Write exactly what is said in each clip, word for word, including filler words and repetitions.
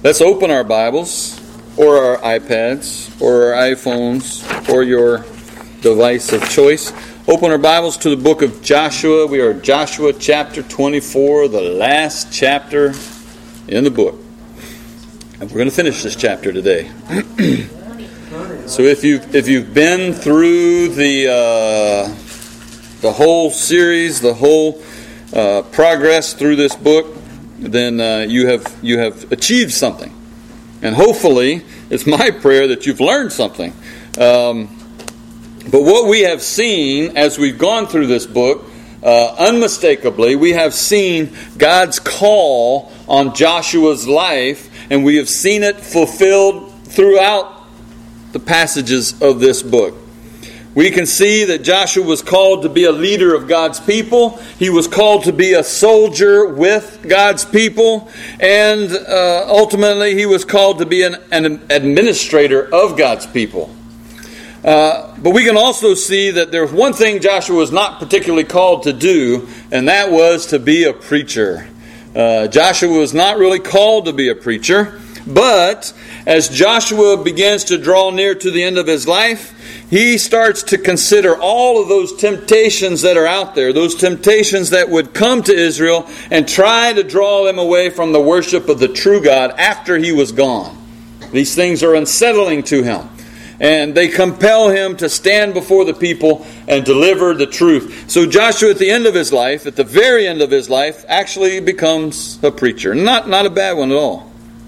Let's open our Bibles, or our iPads, or our iPhones, or your device of choice. Open our Bibles to the book of Joshua. We are Joshua chapter twenty-four, the last chapter in the book. And we're going to finish this chapter today. So if you've, if you've been through the, uh, the whole series, the whole uh, progress through this book, then uh, you have you have achieved something. And hopefully, it's my prayer that you've learned something. Um, but what we have seen as we've gone through this book, uh, unmistakably, we have seen God's call on Joshua's life, and we have seen it fulfilled throughout the passages of this book. We can see that Joshua was called to be a leader of God's people. He was called to be a soldier with God's people. And uh, ultimately, he was called to be an, an administrator of God's people. Uh, but we can also see that there's one thing Joshua was not particularly called to do, and that was to be a preacher. Uh, Joshua was not really called to be a preacher. But as Joshua begins to draw near to the end of his life, he starts to consider all of those temptations that are out there, those temptations that would come to Israel and try to draw them away from the worship of the true God after he was gone. These things are unsettling to him, and they compel him to stand before the people and deliver the truth. So Joshua, at the end of his life, at the very end of his life, actually becomes a preacher. Not, not a bad one at all.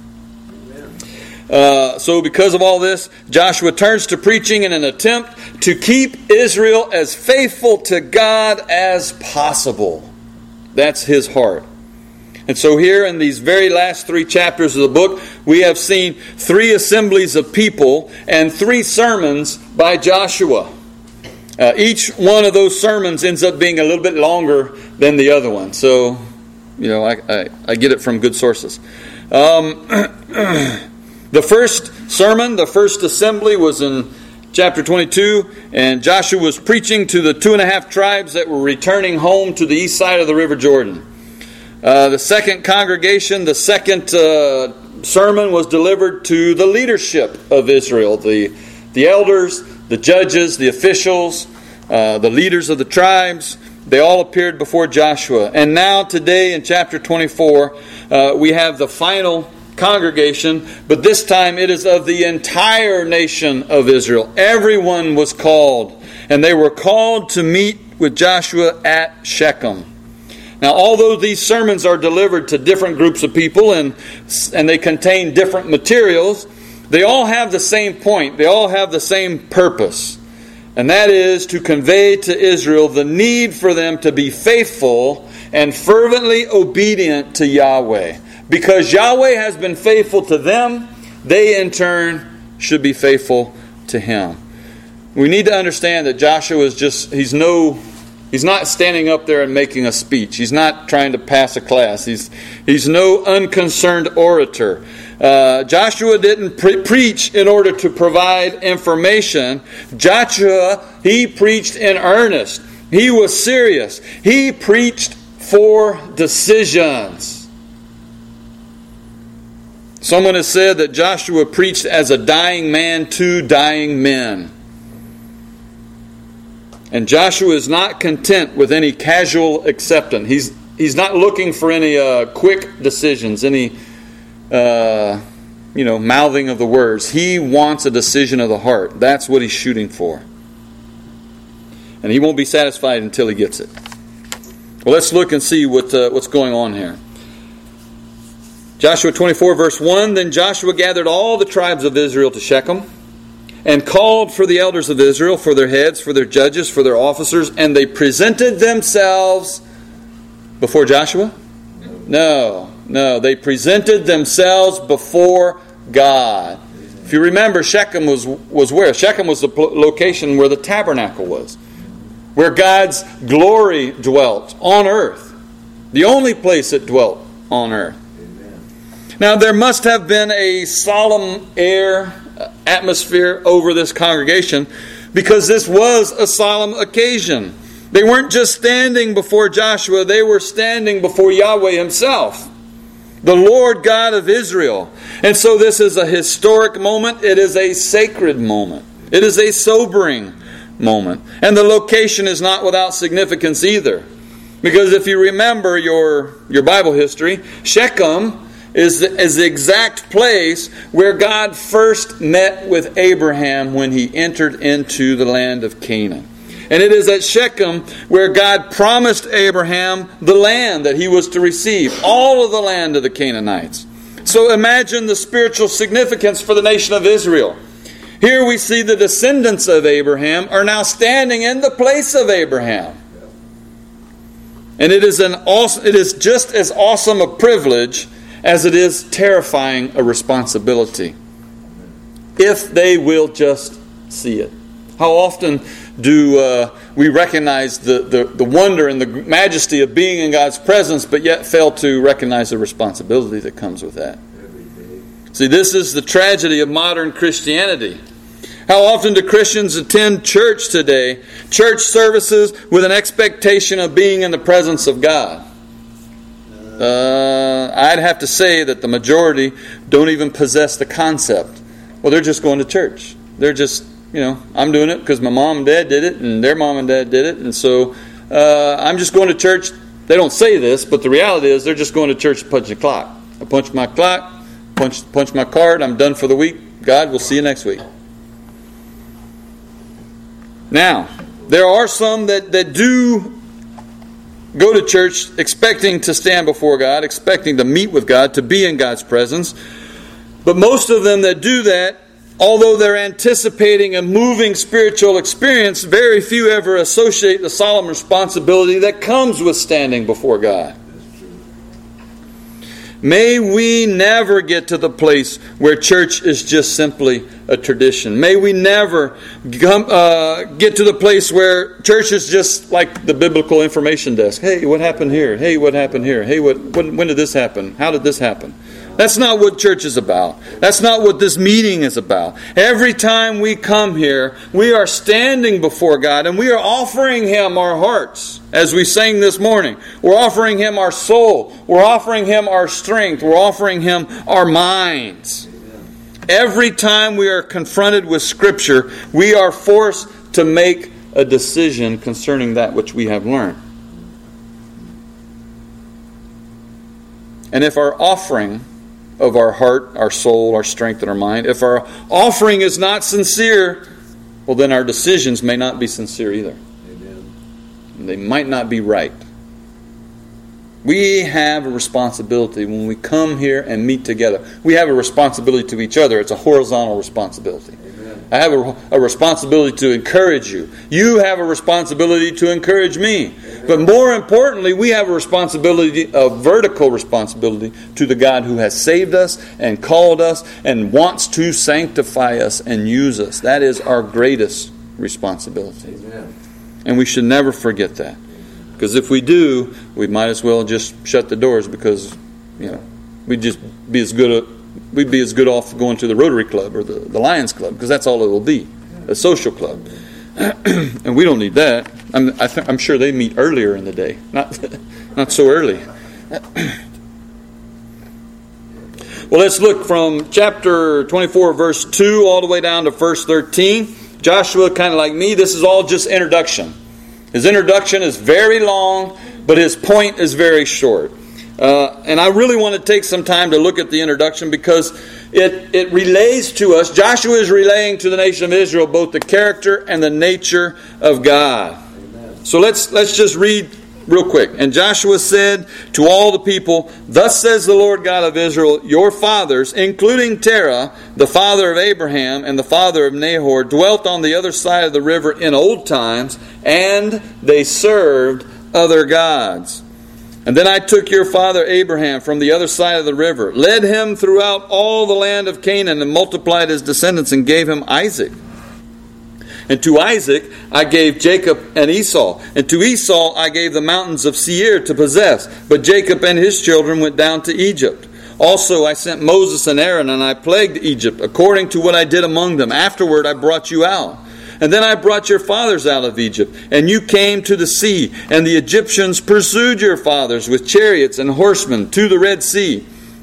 Uh, so because of all this, Joshua turns to preaching in an attempt to keep Israel as faithful to God as possible. That's his heart. And so here in these very last three chapters of the book, we have seen three assemblies of people and three sermons by Joshua. Uh, each one of those sermons ends up being a little bit longer than the other one. So, you know, I, I, I get it from good sources. Um... The first sermon, the first assembly was in chapter twenty-two, and Joshua was preaching to the two and a half tribes that were returning home to the east side of the River Jordan. Uh, the second congregation, the second uh, sermon was delivered to the leadership of Israel, the, the elders, the judges, the officials, uh, the leaders of the tribes. They all appeared before Joshua. And now today in chapter twenty-four, uh, we have the final congregation, but this time it is of the entire nation of Israel. Everyone was called, and they were called to meet with Joshua at Shechem. Now, although these sermons are delivered to different groups of people and, and they contain different materials, they all have the same point. They all have the same purpose. And that is to convey to Israel the need for them to be faithful and fervently obedient to Yahweh. Because Yahweh has been faithful to them, they in turn should be faithful to Him. We need to understand that Joshua is just, he's no, he's not standing up there and making a speech. He's not trying to pass a class. He's, he's no unconcerned orator. Uh, Joshua didn't pre- preach in order to provide information. Joshua, he preached in earnest. He was serious. He preached for decisions. Someone has said that Joshua preached as a dying man to dying men. And Joshua is not content with any casual acceptance. He's he's not looking for any uh, quick decisions, any uh, you know mouthing of the words. He wants a decision of the heart. That's what he's shooting for. And he won't be satisfied until he gets it. Well, let's look and see what uh, what's going on here. Joshua twenty-four verse one, Then Joshua gathered all the tribes of Israel to Shechem and called for the elders of Israel, for their heads, for their judges, for their officers, and they presented themselves before Joshua? No, no. They presented themselves before God. If you remember, Shechem was, was where? Shechem was the location where the tabernacle was, where God's glory dwelt on earth. The only place it dwelt on earth. Now, there must have been a solemn air, atmosphere over this congregation because this was a solemn occasion. They weren't just standing before Joshua, they were standing before Yahweh Himself. The Lord God of Israel. And so this is a historic moment. It is a sacred moment. It is a sobering moment. And the location is not without significance either. Because if you remember your, your Bible history, Shechem is the, is the exact place where God first met with Abraham when he entered into the land of Canaan. And it is at Shechem where God promised Abraham the land that he was to receive, all of the land of the Canaanites. So imagine the spiritual significance for the nation of Israel. Here we see the descendants of Abraham are now standing in the place of Abraham. And it is an awesome, it is just as awesome a privilege as it is terrifying a responsibility. If they will just see it. How often do uh, we recognize the, the, the wonder and the majesty of being in God's presence, but yet fail to recognize the responsibility that comes with that? See, this is the tragedy of modern Christianity. How often do Christians attend church today, church services, with an expectation of being in the presence of God? Uh, I'd have to say that the majority don't even possess the concept. Well, they're just going to church. They're just, you know, I'm doing it because my mom and dad did it, and their mom and dad did it, and so uh, I'm just going to church. They don't say this, but the reality is they're just going to church to punch the clock. I punch my clock, punch punch my card, I'm done for the week. God, we'll see you next week. Now, there are some that, that do go to church expecting to stand before God, expecting to meet with God, to be in God's presence. But most of them that do that, although they're anticipating a moving spiritual experience, very few ever associate the solemn responsibility that comes with standing before God. May we never get to the place where church is just simply a tradition. May we never come, uh, get to the place where church is just like the biblical information desk. Hey, what happened here? Hey, what happened here? Hey, what, when, when did this happen? How did this happen? That's not what church is about. That's not what this meeting is about. Every time we come here, we are standing before God and we are offering Him our hearts. As we sang this morning, we're offering Him our soul. We're offering Him our strength. We're offering Him our minds. Every time we are confronted with Scripture, we are forced to make a decision concerning that which we have learned. And if our offering of our heart, our soul, our strength, and our mind, if our offering is not sincere, well, then our decisions may not be sincere either. Amen. They might not be right. We have a responsibility when we come here and meet together. We have a responsibility to each other. It's a horizontal responsibility. Amen. I have a, a responsibility to encourage you. You have a responsibility to encourage me. Amen. But more importantly, we have a responsibility, a vertical responsibility to the God who has saved us and called us and wants to sanctify us and use us. That is our greatest responsibility. Amen. And we should never forget that. Because if we do, we might as well just shut the doors because, you know, we'd just be as good a, we'd be as good off going to the Rotary Club or the, the Lions Club because that's all it will be, a social club. And we don't need that. I'm, I th- I'm sure they meet earlier in the day, not not so early. Well, let's look from chapter twenty-four, verse two, all the way down to verse thirteen. Joshua, kind of like me, this is all just introduction. His introduction is very long, but his point is very short. Uh, and I really want to take some time to look at the introduction because it, it relays to us. Joshua is relaying to the nation of Israel both the character and the nature of God. Amen. So let's let's just read real quick. And Joshua said to all the people, "Thus says the Lord God of Israel, your fathers, including Terah, the father of Abraham and the father of Nahor, dwelt on the other side of the river in old times, and they served other gods. And then I took your father Abraham from the other side of the river, led him throughout all the land of Canaan, and multiplied his descendants, and gave him Isaac. And to Isaac I gave Jacob and Esau. And to Esau I gave the mountains of Seir to possess. But Jacob and his children went down to Egypt. Also I sent Moses and Aaron, and I plagued Egypt, according to what I did among them. Afterward I brought you out. And then I brought your fathers out of Egypt, and you came to the sea, and the Egyptians pursued your fathers with chariots and horsemen to the Red Sea.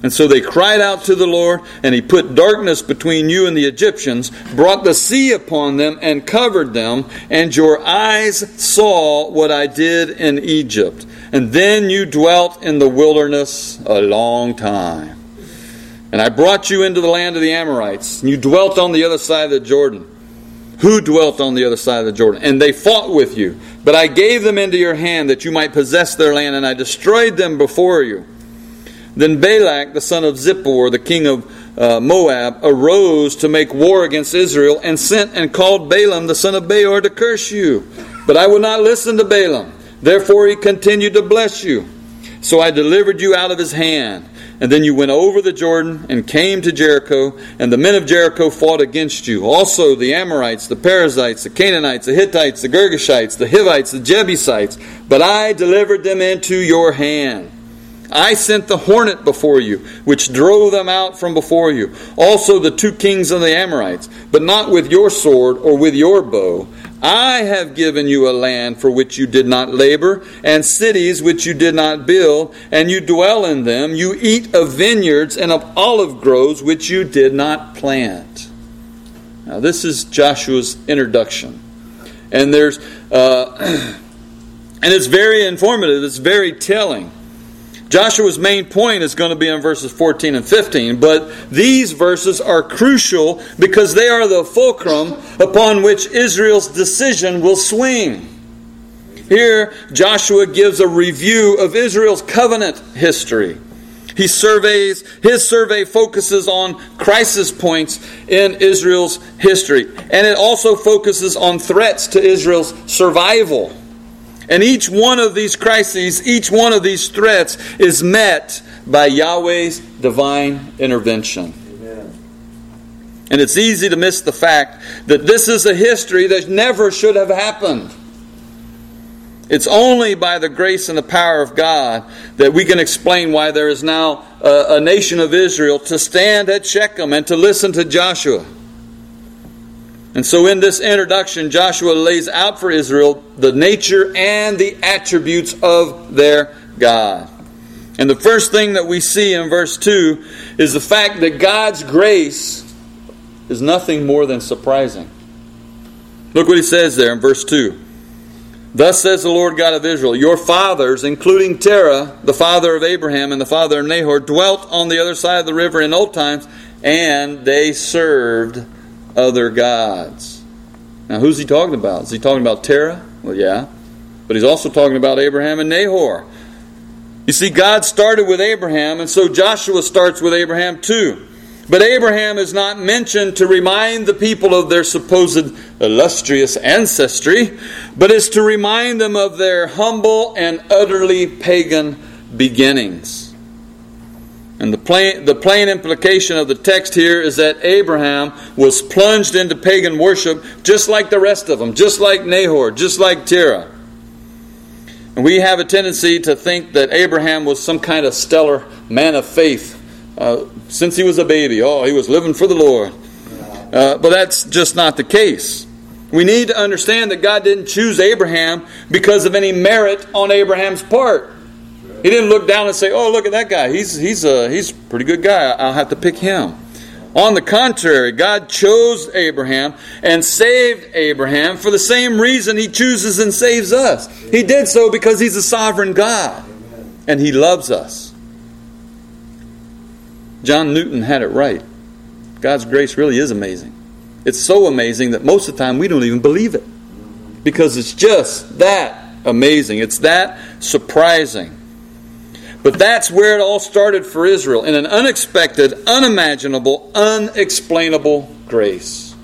And so they cried out to the Lord, and he put darkness between you and the Egyptians, brought the sea upon them, and covered them, and your eyes saw what I did in Egypt. And then you dwelt in the wilderness a long time. And I brought you into the land of the Amorites, and you dwelt on the other side of the Jordan. Who dwelt on the other side of the Jordan? And they fought with you. But I gave them into your hand that you might possess their land, and I destroyed them before you. Then Balak, the son of Zippor, the king of uh, Moab, arose to make war against Israel, and sent and called Balaam, the son of Beor, to curse you. But I would not listen to Balaam. Therefore he continued to bless you. So I delivered you out of his hand. And then you went over the Jordan and came to Jericho, and the men of Jericho fought against you. Also the Amorites, the Perizzites, the Canaanites, the Hittites, the Girgashites, the Hivites, the Jebusites. But I delivered them into your hand. I sent the hornet before you, which drove them out from before you. Also the two kings of the Amorites, but not with your sword or with your bow. I have given you a land for which you did not labor, and cities which you did not build, and you dwell in them. You eat of vineyards and of olive groves which you did not plant. Now this is Joshua's introduction. And there's uh, and it's very informative, it's very telling. Joshua's main point is going to be in verses fourteen and fifteen, but these verses are crucial because they are the fulcrum upon which Israel's decision will swing. Here, Joshua gives a review of Israel's covenant history. He surveys, his survey focuses on crisis points in Israel's history, and it also focuses on threats to Israel's survival. And each one of these crises, each one of these threats is met by Yahweh's divine intervention. Amen. And it's easy to miss the fact that this is a history that never should have happened. It's only by the grace and the power of God that we can explain why there is now a, a nation of Israel to stand at Shechem and to listen to Joshua. And so in this introduction, Joshua lays out for Israel the nature and the attributes of their God. And the first thing that we see in verse two is the fact that God's grace is nothing more than surprising. Look what he says there in verse two. Thus says the Lord God of Israel, your fathers, including Terah, the father of Abraham and the father of Nahor, dwelt on the other side of the river in old times, and they served other gods. Now who's he talking about? Is he talking about Terah? Well, yeah. But he's also talking about Abraham and Nahor. You see, God started with Abraham, and so Joshua starts with Abraham too. But Abraham is not mentioned to remind the people of their supposed illustrious ancestry, but is to remind them of their humble and utterly pagan beginnings. And the plain, the plain implication of the text here is that Abraham was plunged into pagan worship just like the rest of them, just like Nahor, just like Terah. And we have a tendency to think that Abraham was some kind of stellar man of faith uh, since he was a baby. Oh, he was living for the Lord. Uh, but that's just not the case. We need to understand that God didn't choose Abraham because of any merit on Abraham's part. He didn't look down and say, oh, look at that guy. He's he's a, he's a pretty good guy. I'll have to pick him. On the contrary, God chose Abraham and saved Abraham for the same reason He chooses and saves us. He did so because He's a sovereign God. And He loves us. John Newton had it right. God's grace really is amazing. It's so amazing that most of the time we don't even believe it. Because it's just that amazing. It's that surprising. But that's where it all started for Israel, in an unexpected, unimaginable, unexplainable grace.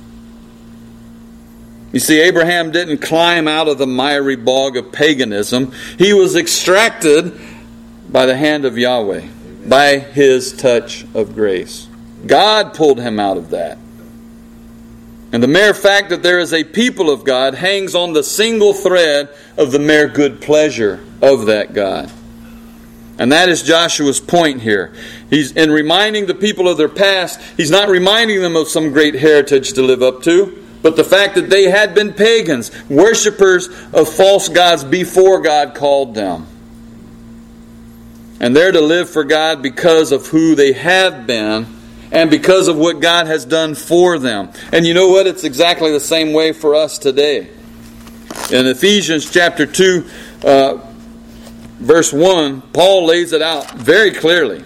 You see, Abraham didn't climb out of the miry bog of paganism. He was extracted by the hand of Yahweh, by His touch of grace. God pulled him out of that. And the mere fact that there is a people of God hangs on the single thread of the mere good pleasure of that God. And that is Joshua's point here. He's in reminding the people of their past, he's not reminding them of some great heritage to live up to, but the fact that they had been pagans, worshipers of false gods before God called them. And they're to live for God because of who they have been and because of what God has done for them. And you know what? It's exactly the same way for us today. In Ephesians chapter two, uh, verse one, Paul lays it out very clearly.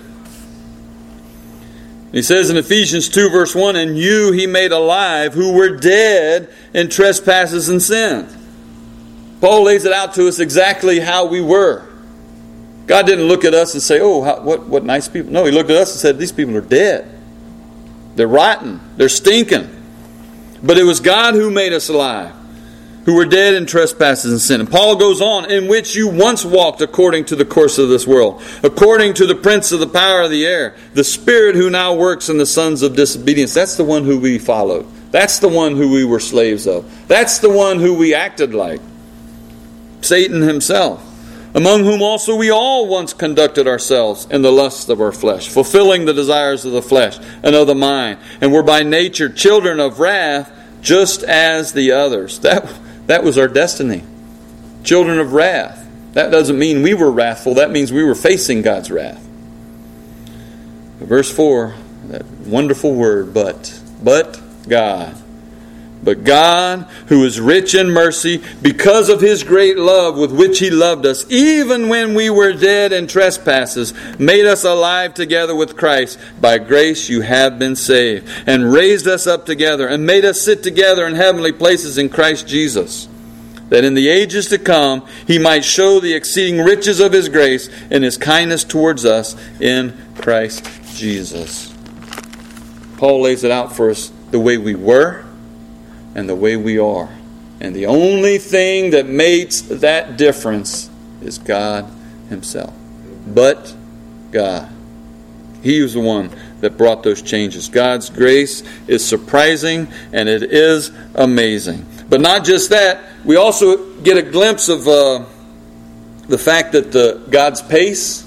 He says in Ephesians two, verse one, "And you he made alive who were dead in trespasses and sins." Paul lays it out to us exactly how we were. God didn't look at us and say, "Oh, how, what, what nice people." No, He looked at us and said, "These people are dead. They're rotten. They're stinking." But it was God who made us alive, who were dead in trespasses and sin. And Paul goes on, "In which you once walked according to the course of this world, according to the prince of the power of the air, the spirit who now works in the sons of disobedience." That's the one who we followed. That's the one who we were slaves of. That's the one who we acted like. Satan himself. "Among whom also we all once conducted ourselves in the lusts of our flesh, fulfilling the desires of the flesh and of the mind, and were by nature children of wrath, just as the others." That, that was our destiny. Children of wrath. That doesn't mean we were wrathful. That means we were facing God's wrath. Verse four, that wonderful word, but. But God. But God, who is rich in mercy, because of His great love with which He loved us, even when we were dead in trespasses, made us alive together with Christ. By grace you have been saved, and raised us up together, and made us sit together in heavenly places in Christ Jesus, that in the ages to come He might show the exceeding riches of His grace and His kindness towards us in Christ Jesus. Paul lays it out for us the way we were and the way we are. And the only thing that makes that difference is God Himself. But God. He was the one that brought those changes. God's grace is surprising and it is amazing. But not just that, we also get a glimpse of uh, the fact that the, God's pace,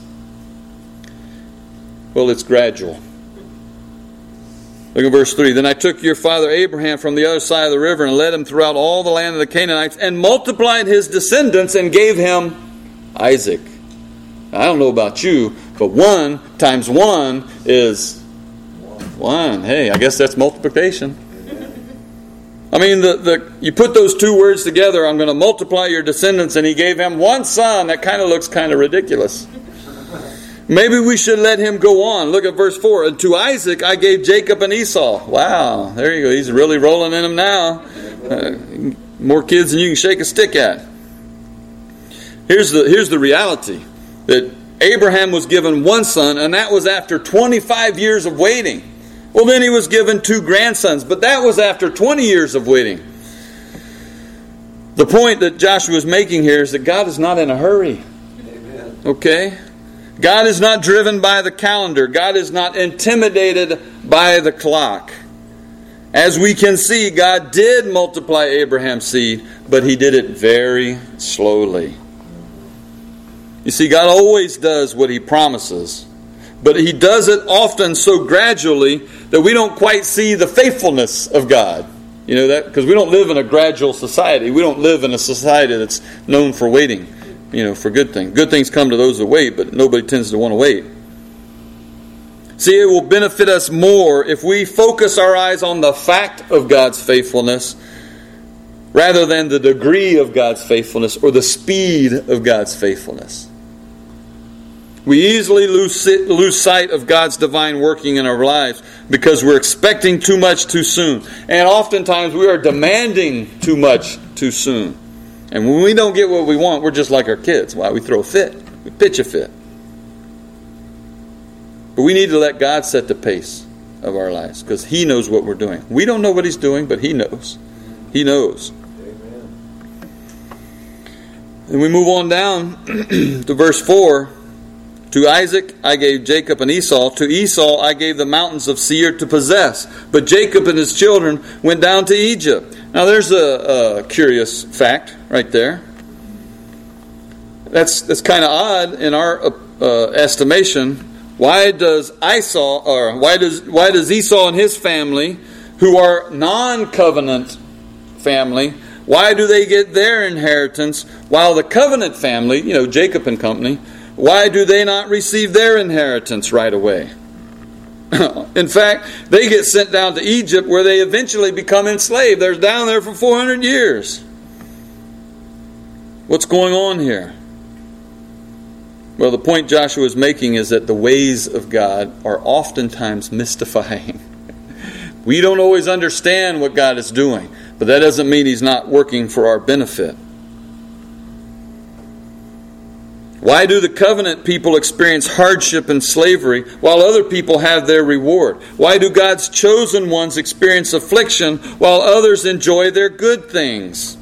well, it's gradual. Look at verse three. "Then I took your father Abraham from the other side of the river and led him throughout all the land of the Canaanites and multiplied his descendants and gave him Isaac." I don't know about you, but one times one is one. Hey, I guess that's multiplication. I mean, the, the you put those two words together, "I'm going to multiply your descendants," and He gave him one son. That kind of looks kind of ridiculous. Maybe we should let him go on. Look at verse four. "And to Isaac I gave Jacob and Esau." Wow, there you go. He's really rolling in them now. Uh, more kids than you can shake a stick at. Here's the, here's the reality. That Abraham was given one son, and that was after twenty-five years of waiting. Well, then he was given two grandsons, but that was after twenty years of waiting. The point that Joshua is making here is that God is not in a hurry. Amen. Okay? God is not driven by the calendar. God is not intimidated by the clock. As we can see, God did multiply Abraham's seed, but He did it very slowly. You see, God always does what He promises, but He does it often so gradually that we don't quite see the faithfulness of God. You know that? Because we don't live in a gradual society. We don't live in a society that's known for waiting. You know, for good things. Good things come to those that wait, but nobody tends to want to wait. See, it will benefit us more if we focus our eyes on the fact of God's faithfulness rather than the degree of God's faithfulness or the speed of God's faithfulness. We easily lose, lose sight of God's divine working in our lives because we're expecting too much too soon. And oftentimes we are demanding too much too soon. And when we don't get what we want, we're just like our kids. Why? We throw a fit. We pitch a fit. But we need to let God set the pace of our lives because He knows what we're doing. We don't know what He's doing, but He knows. He knows. Amen. And we move on down to verse four. "To Isaac I gave Jacob and Esau. To Esau I gave the mountains of Seir to possess. But Jacob and his children went down to Egypt." Now there's a, a curious fact right there. That's that's kind of odd in our uh, estimation. Why does Esau, or why does why does Esau and his family, who are non-covenant family, why do they get their inheritance while the covenant family, you know, Jacob and company, why do they not receive their inheritance right away? In fact, they get sent down to Egypt where they eventually become enslaved. They're down there for four hundred years. What's going on here? Well, the point Joshua is making is that the ways of God are oftentimes mystifying. We don't always understand what God is doing, but that doesn't mean He's not working for our benefit. Why do the covenant people experience hardship and slavery while other people have their reward? Why do God's chosen ones experience affliction while others enjoy their good things?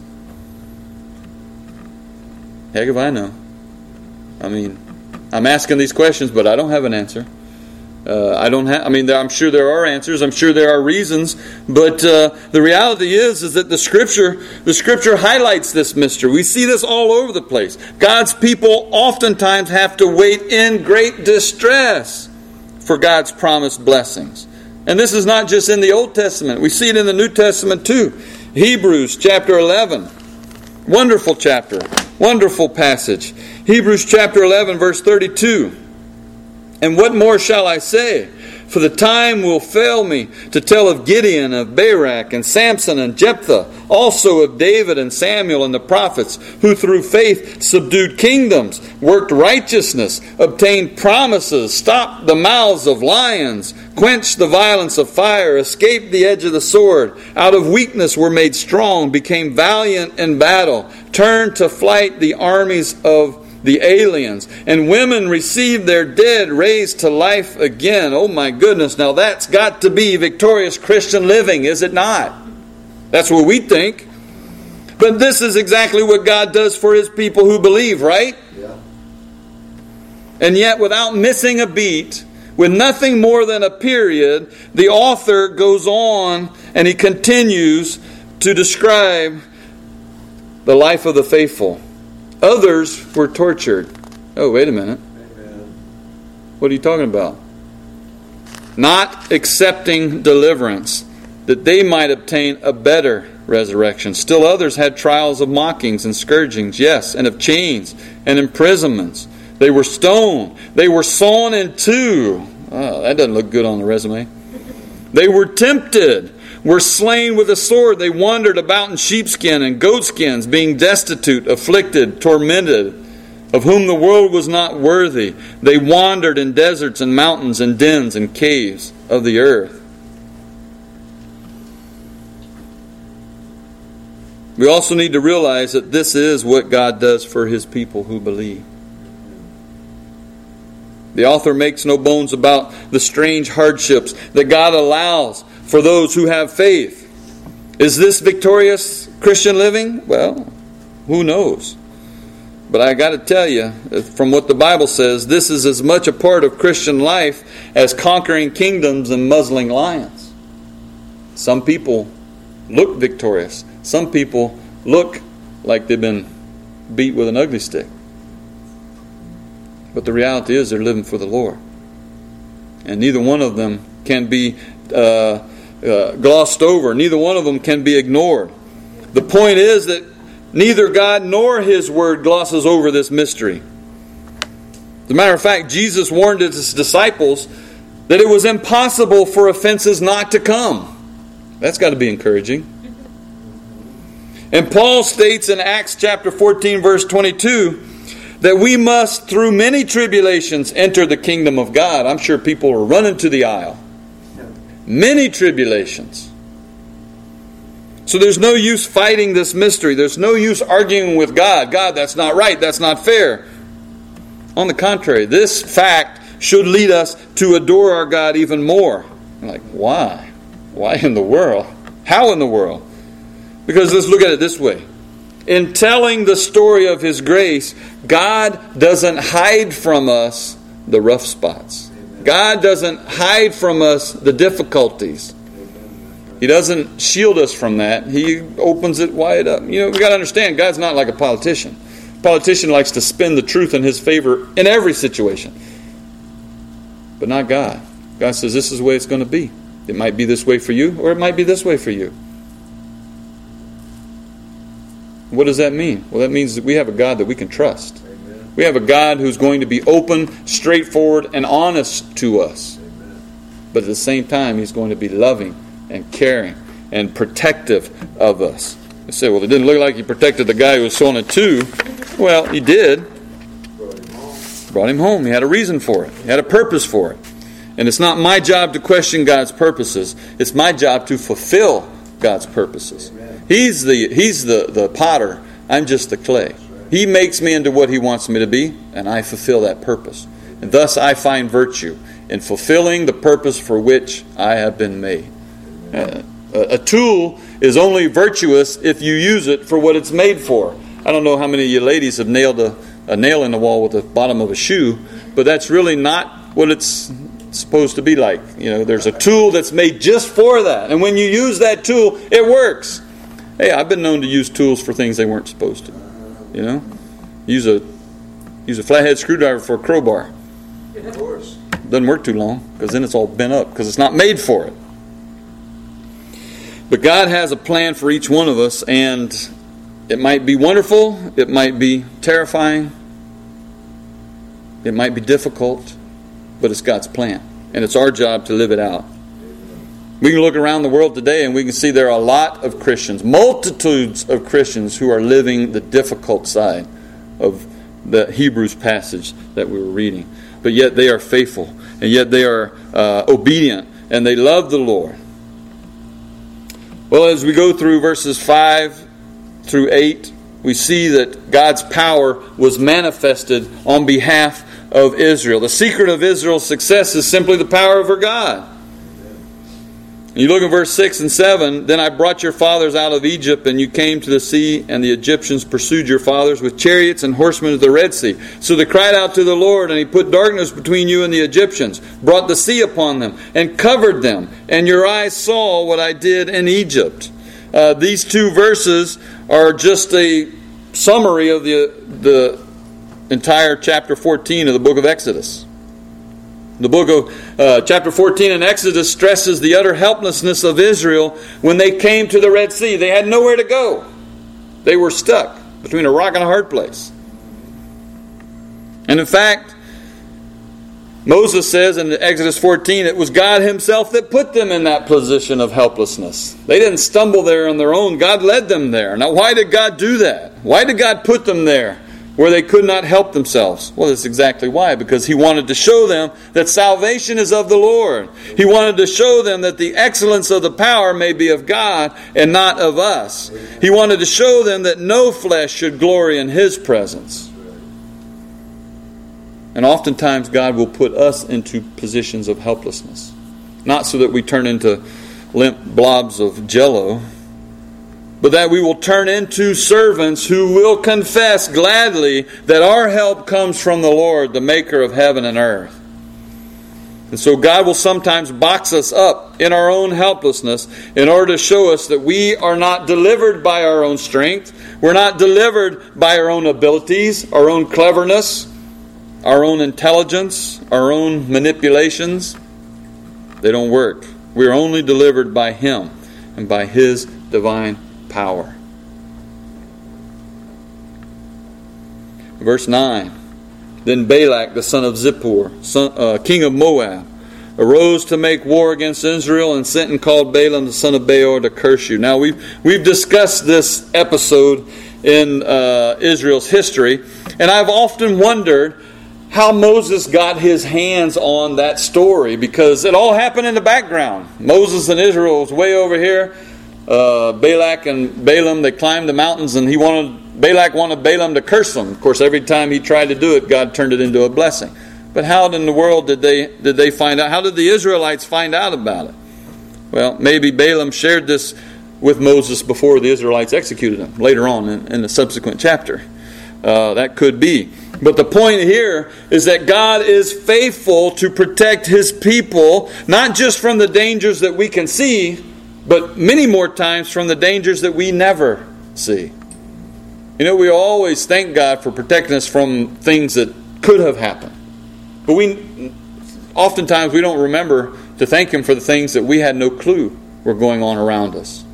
Heck if I know. I mean, I'm asking these questions, but I don't have an answer. Uh, I don't have. I mean, I'm sure there are answers. I'm sure there are reasons. But uh, the reality is, is that the Scripture, the Scripture highlights this mystery. We see this all over the place. God's people oftentimes have to wait in great distress for God's promised blessings. And this is not just in the Old Testament. We see it in the New Testament too. Hebrews chapter eleven. Wonderful chapter. Wonderful passage. Hebrews chapter eleven, verse thirty-two. And what more shall I say? For the time will fail me to tell of Gideon, of Barak, and Samson, and Jephthah, also of David and Samuel and the prophets, who through faith subdued kingdoms, worked righteousness, obtained promises, stopped the mouths of lions, quenched the violence of fire, escaped the edge of the sword, out of weakness were made strong, became valiant in battle, turned to flight the armies of the aliens, and women received their dead raised to life again. Oh my goodness, now that's got to be victorious Christian living, is it not? That's what we think. But this is exactly what God does for His people who believe, right? Yeah. And yet, without missing a beat, with nothing more than a period, the author goes on and he continues to describe the life of the faithful. Others were tortured. Oh, wait a minute. Amen. What are you talking about? Not accepting deliverance, that they might obtain a better resurrection. Still others had trials of mockings and scourgings, yes, and of chains and imprisonments. They were stoned. They were sawn in two. Oh, that doesn't look good on the resume. They were tempted, were slain with a sword. They wandered about in sheepskin and goatskins, being destitute, afflicted, tormented, of whom the world was not worthy. They wandered in deserts and mountains and dens and caves of the earth. We also need to realize that this is what God does for His people who believe. The author makes no bones about the strange hardships that God allows for those who have faith. Is this victorious Christian living? Well, who knows? But I got to tell you, from what the Bible says, this is as much a part of Christian life as conquering kingdoms and muzzling lions. Some people look victorious. Some people look like they've been beat with an ugly stick. But the reality is they're living for the Lord. And neither one of them can be uh, uh, glossed over. Neither one of them can be ignored. The point is that neither God nor His Word glosses over this mystery. As a matter of fact, Jesus warned His disciples that it was impossible for offenses not to come. That's got to be encouraging. And Paul states in Acts chapter fourteen, verse twenty-two, that we must, through many tribulations, enter the kingdom of God. I'm sure people are running to the aisle. Many tribulations. So there's no use fighting this mystery. There's no use arguing with God. God, that's not right. That's not fair. On the contrary, this fact should lead us to adore our God even more. Like, why? Why in the world? How in the world? Because let's look at it this way. In telling the story of His grace, God doesn't hide from us the rough spots. Amen. God doesn't hide from us the difficulties. Amen. He doesn't shield us from that. He opens it wide up. You know, we got to understand, God's not like a politician. A politician likes to spin the truth in his favor in every situation. But not God. God says this is the way it's going to be. It might be this way for you, or it might be this way for you. What does that mean? Well, that means that we have a God that we can trust. Amen. We have a God who's going to be open, straightforward, and honest to us. But at the same time, He's going to be loving and caring and protective of us. You say, well, it didn't look like He protected the guy who was sown it too. Well, He did. Brought him home. He had a reason for it. He had a purpose for it. And it's not my job to question God's purposes. It's my job to fulfill God's purposes. He's the He's the, the potter. I'm just the clay. He makes me into what He wants me to be, and I fulfill that purpose. And thus I find virtue in fulfilling the purpose for which I have been made. Uh, a, a tool is only virtuous if you use it for what it's made for. I don't know how many of you ladies have nailed a, a nail in the wall with the bottom of a shoe, but that's really not what it's supposed to be like. You know, there's a tool that's made just for that. And when you use that tool, it works. Hey, I've been known to use tools for things they weren't supposed to. You know, use a use a flathead screwdriver for a crowbar. Of course. Doesn't work too long because then it's all bent up because it's not made for it. But God has a plan for each one of us, and it might be wonderful, it might be terrifying, it might be difficult, but it's God's plan, and it's our job to live it out. We can look around the world today and we can see there are a lot of Christians, multitudes of Christians who are living the difficult side of the Hebrews passage that we were reading. But yet they are faithful, and yet they are uh, obedient, and they love the Lord. Well, as we go through verses five through eight, we see that God's power was manifested on behalf of Israel. The secret of Israel's success is simply the power of her God. You look at verse six and seven, then I brought your fathers out of Egypt, and you came to the sea, and the Egyptians pursued your fathers with chariots and horsemen to the Red Sea. So they cried out to the Lord, and He put darkness between you and the Egyptians, brought the sea upon them, and covered them, and your eyes saw what I did in Egypt. Uh, these two verses are just a summary of the, the entire chapter fourteen of the book of Exodus. The book of uh, chapter fourteen in Exodus stresses the utter helplessness of Israel when they came to the Red Sea. They had nowhere to go. They were stuck between a rock and a hard place. And in fact, Moses says in Exodus fourteen, it was God Himself that put them in that position of helplessness. They didn't stumble there on their own. God led them there. Now, why did God do that? Why did God put them there where they could not help themselves? Well, that's exactly why. Because He wanted to show them that salvation is of the Lord. He wanted to show them that the excellence of the power may be of God and not of us. He wanted to show them that no flesh should glory in His presence. And oftentimes God will put us into positions of helplessness. Not so that we turn into limp blobs of jello, but that we will turn into servants who will confess gladly that our help comes from the Lord, the maker of heaven and earth. And so God will sometimes box us up in our own helplessness in order to show us that we are not delivered by our own strength. We're not delivered by our own abilities, our own cleverness, our own intelligence, our own manipulations. They don't work. We are only delivered by Him and by His divine power. Verse nine. Then Balak, the son of Zippor, son, uh, king of Moab, arose to make war against Israel and sent and called Balaam, the son of Beor, to curse you. Now, we've, we've discussed this episode in uh, Israel's history, and I've often wondered how Moses got his hands on that story, because it all happened in the background. Moses and Israel was way over here. Uh, Balak and Balaam, they climbed the mountains, and he wanted Balak wanted Balaam to curse them. Of course, every time he tried to do it, God turned it into a blessing. But how in the world did they did they find out? How did the Israelites find out about it? Well, maybe Balaam shared this with Moses before the Israelites executed him later on in, in the subsequent chapter. Uh, that could be. But the point here is that God is faithful to protect His people, not just from the dangers that we can see, but many more times from the dangers that we never see. You know, we always thank God for protecting us from things that could have happened. But we oftentimes we don't remember to thank Him for the things that we had no clue were going on around us.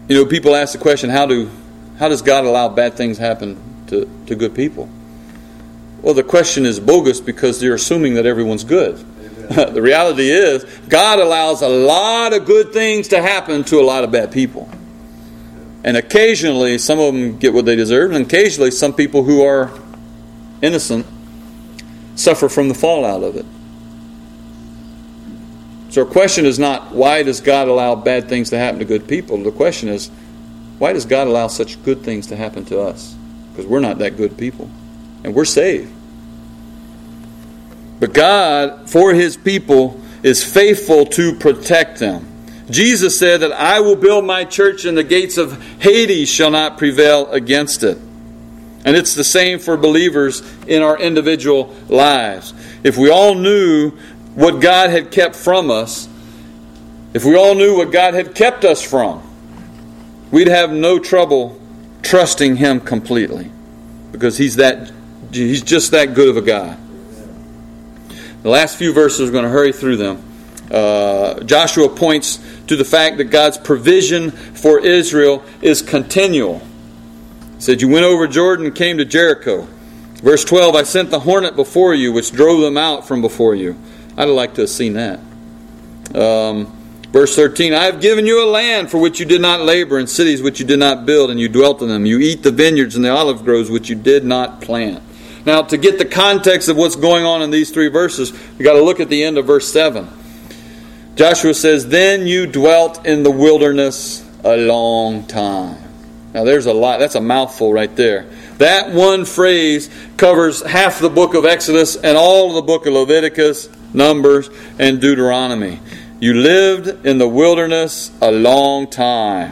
You know, people ask the question, how do how does God allow bad things happen to, to good people? Well, the question is bogus because you're assuming that everyone's good. The reality is, God allows a lot of good things to happen to a lot of bad people. And occasionally, some of them get what they deserve, and occasionally, some people who are innocent suffer from the fallout of it. So our question is not, why does God allow bad things to happen to good people? The question is, why does God allow such good things to happen to us? Because we're not that good people. And we're saved. But God, for His people, is faithful to protect them. Jesus said that I will build my church and the gates of Hades shall not prevail against it. And it's the same for believers in our individual lives. If we all knew what God had kept from us, if we all knew what God had kept us from, we'd have no trouble trusting Him completely. Because He's that He's just that good of a God. The last few verses, we're going to hurry through them. Uh, Joshua points to the fact that God's provision for Israel is continual. He said, you went over Jordan and came to Jericho. Verse twelve, I sent the hornet before you, which drove them out from before you. I'd like to have seen that. Um, verse thirteen, I have given you a land for which you did not labor, and cities which you did not build, and you dwelt in them. You eat the vineyards and the olive groves which you did not plant. Now, to get the context of what's going on in these three verses, we've got to look at the end of verse seven. Joshua says, then you dwelt in the wilderness a long time. Now, there's a lot. That's a mouthful right there. That one phrase covers half the book of Exodus and all of the book of Leviticus, Numbers, and Deuteronomy. You lived in the wilderness a long time.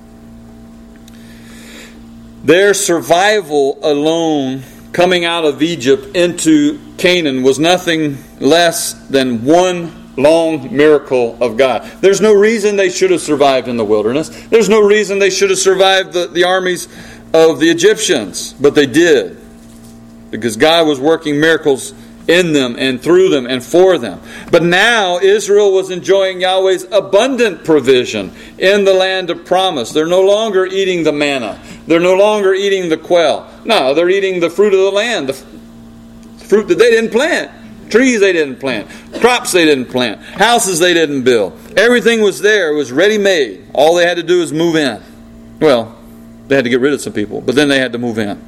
Their survival alone, coming out of Egypt into Canaan, was nothing less than one long miracle of God. There's no reason they should have survived in the wilderness. There's no reason they should have survived the, the armies of the Egyptians. But they did. Because God was working miracles in them and through them and for them. But now Israel was enjoying Yahweh's abundant provision in the land of promise. They're no longer eating the manna. They're no longer eating the quail. No, they're eating the fruit of the land. The fruit that they didn't plant. Trees they didn't plant. Crops they didn't plant. Houses they didn't build. Everything was there. It was ready-made. All they had to do was move in. Well, they had to get rid of some people, but then they had to move in.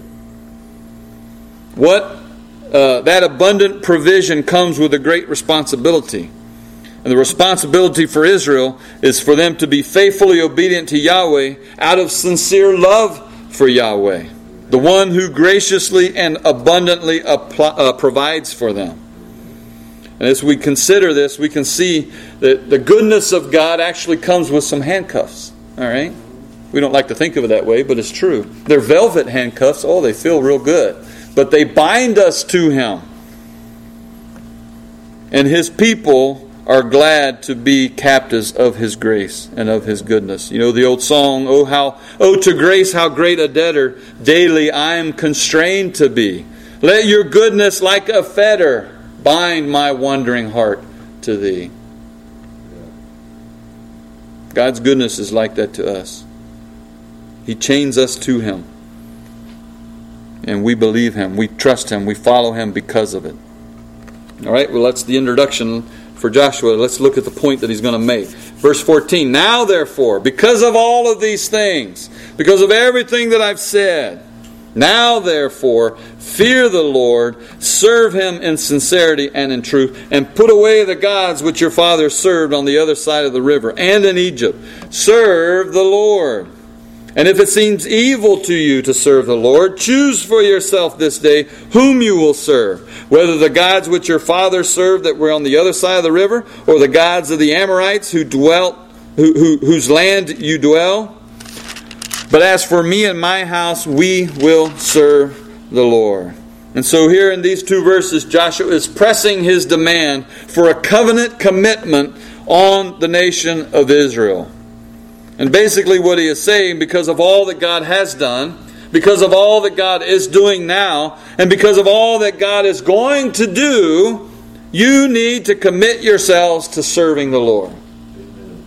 What uh, that abundant provision comes with a great responsibility. And the responsibility for Israel is for them to be faithfully obedient to Yahweh out of sincere love for Yahweh, the one who graciously and abundantly apply, uh, provides for them. And as we consider this, we can see that the goodness of God actually comes with some handcuffs. All right? We don't like to think of it that way, but it's true. They're velvet handcuffs. Oh, they feel real good. But they bind us to Him. And His people are glad to be captives of His grace and of His goodness. You know the old song, Oh, how, oh to grace, how great a debtor daily I am constrained to be. Let your goodness like a fetter bind my wandering heart to Thee. God's goodness is like that to us. He chains us to Him. And we believe Him. We trust Him. We follow Him because of it. All right, well, that's the introduction for Joshua. Let's look at the point that he's going to make. Verse fourteen, now therefore, because of all of these things, because of everything that I've said, now therefore, fear the Lord, serve Him in sincerity and in truth, and put away the gods which your fathers served on the other side of the river and in Egypt. Serve the Lord. And if it seems evil to you to serve the Lord, choose for yourself this day whom you will serve, whether the gods which your fathers served that were on the other side of the river, or the gods of the Amorites who dwelt, who, who, whose land you dwell. But as for me and my house, we will serve the Lord. And so here in these two verses, Joshua is pressing his demand for a covenant commitment on the nation of Israel. And basically what he is saying, because of all that God has done, because of all that God is doing now, and because of all that God is going to do, you need to commit yourselves to serving the Lord.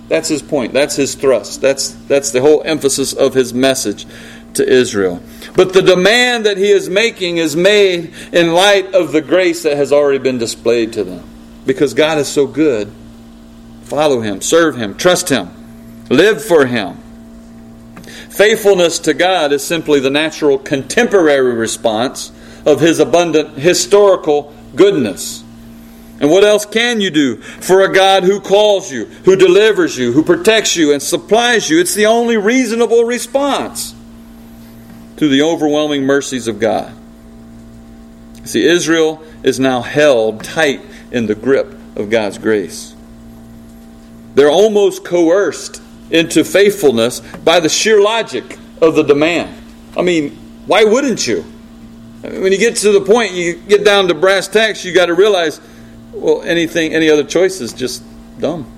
That's his point. That's his thrust. That's, that's the whole emphasis of his message to Israel. But the demand that he is making is made in light of the grace that has already been displayed to them. Because God is so good. Follow him, serve him, trust him, live for him. Faithfulness to God is simply the natural contemporary response of his abundant historical goodness. And what else can you do for a God who calls you, who delivers you, who protects you and supplies you? It's the only reasonable response to the overwhelming mercies of God. See, Israel is now held tight in the grip of God's grace. They're almost coerced into faithfulness by the sheer logic of the demand. I mean, why wouldn't you? When you get to the point, you get down to brass tacks, you got to realize, well, anything, any other choice is just dumb.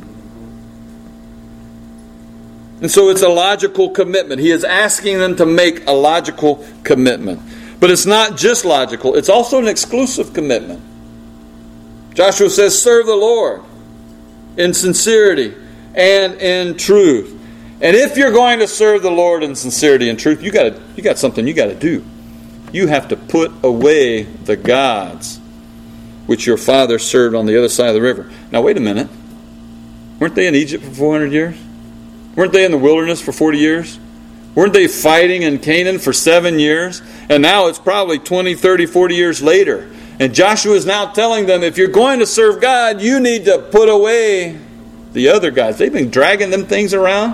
And so it's a logical commitment. He is asking them to make a logical commitment. But it's not just logical, it's also an exclusive commitment. Joshua says, serve the Lord in sincerity and in truth. And if you're going to serve the Lord in sincerity and truth, you got you got something you got to do. You have to put away the gods which your father served on the other side of the river. Now wait a minute. Weren't they in Egypt for four hundred years? Weren't they in the wilderness for forty years? Weren't they fighting in Canaan for seven years? And now it's probably twenty, thirty, forty years later. And Joshua is now telling them, if you're going to serve God, you need to put away the other gods. They've been dragging them things around.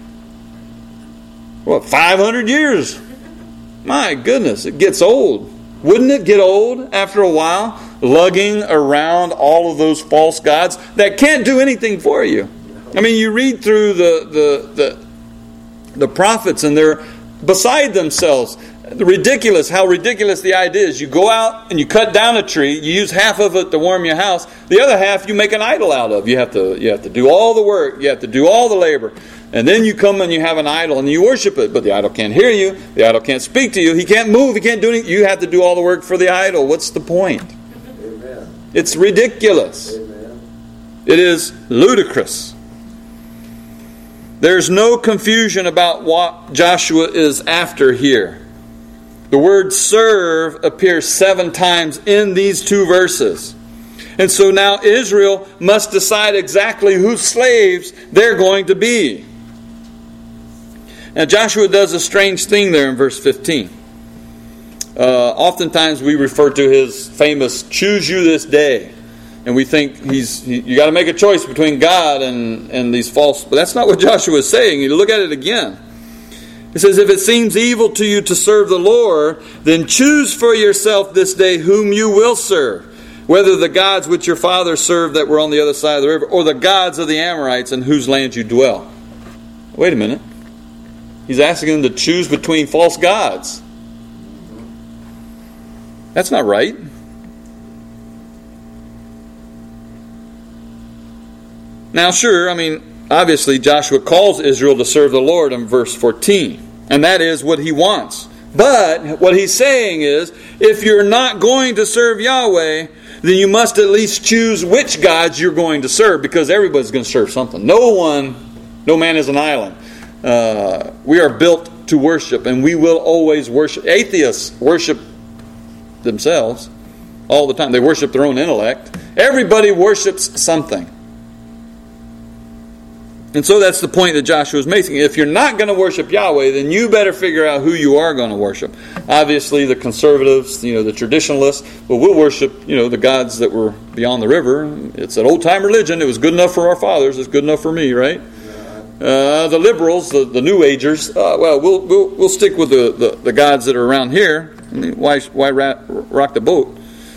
What, five hundred years? My goodness, it gets old. Wouldn't it get old after a while, lugging around all of those false gods that can't do anything for you? I mean, you read through the the the, the prophets and they're beside themselves. Ridiculous, how ridiculous the idea is. You go out and you cut down a tree, you use half of it to warm your house, the other half you make an idol out of. You have to you have to do all the work, you have to do all the labor. And then you come and you have an idol and you worship it, but the idol can't hear you, the idol can't speak to you, he can't move, he can't do anything. You have to do all the work for the idol. What's the point? Amen. It's ridiculous. Amen. It is ludicrous. There's no confusion about what Joshua is after here. The word serve appears seven times in these two verses. And so now Israel must decide exactly whose slaves they're going to be. Now Joshua does a strange thing there in verse fifteen. Uh, oftentimes we refer to his famous choose you this day. And we think he's he, you got to make a choice between God and, and these false. But that's not what Joshua is saying. You look at it again. It says, if it seems evil to you to serve the Lord, then choose for yourself this day whom you will serve. Whether the gods which your father served that were on the other side of the river, or the gods of the Amorites in whose land you dwell. Wait a minute. He's asking them to choose between false gods. That's not right. Now sure, I mean, obviously Joshua calls Israel to serve the Lord in verse fourteen. And that is what he wants. But what he's saying is, if you're not going to serve Yahweh, then you must at least choose which gods you're going to serve, because everybody's going to serve something. No one, no man is an island. Uh, we are built to worship, and we will always worship. Atheists worship themselves all the time. They worship their own intellect. Everybody worships something. And so that's the point that Joshua is making. If you're not going to worship Yahweh, then you better figure out who you are going to worship. Obviously, the conservatives, you know, the traditionalists, well, we'll worship, you know, the gods that were beyond the river. It's an old-time religion. It was good enough for our fathers. It's good enough for me, right? Uh, the liberals, the, the New Agers, uh, well, we'll we'll we'll stick with the, the, the gods that are around here. I mean, why why rat, rock the boat?